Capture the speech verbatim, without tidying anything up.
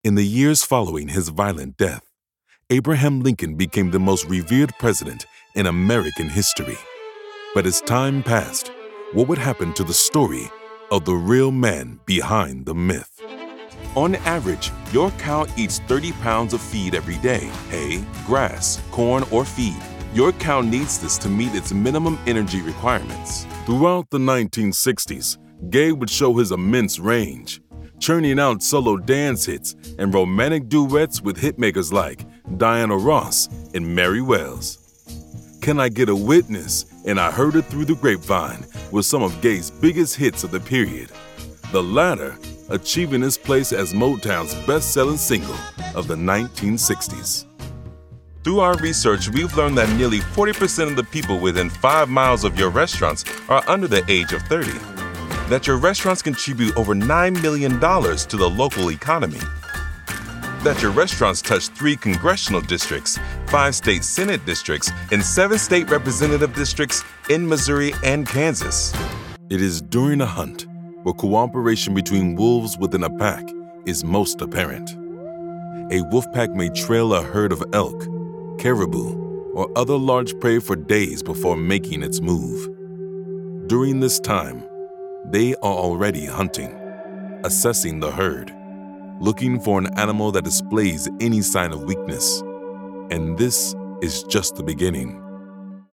In the years following his violent death, Abraham Lincoln became the most revered president in American history. But as time passed, what would happen to the story of the real man behind the myth? On average, your cow eats thirty pounds of feed every day: hay, grass, corn, or feed. Your cow needs this to meet its minimum energy requirements. Throughout the nineteen sixties, Gaye would show his immense range, churning out solo dance hits and romantic duets with hitmakers like Diana Ross and Mary Wells. Can I Get a Witness and I Heard It Through the Grapevine were some of Gaye's biggest hits of the period, the latter achieving his place as Motown's best-selling single of the nineteen sixties. Through our research, we've learned that nearly forty percent of the people within five miles of your restaurants are under the age of thirty. That your restaurants contribute over nine million dollars to the local economy. That your restaurants touch three congressional districts, five state Senate districts, and seven state representative districts in Missouri and Kansas. It is during a hunt where cooperation between wolves within a pack is most apparent. A wolf pack may trail a herd of elk, caribou, or other large prey for days before making its move. During this time, they are already hunting, assessing the herd, looking for an animal that displays any sign of weakness. And this is just the beginning.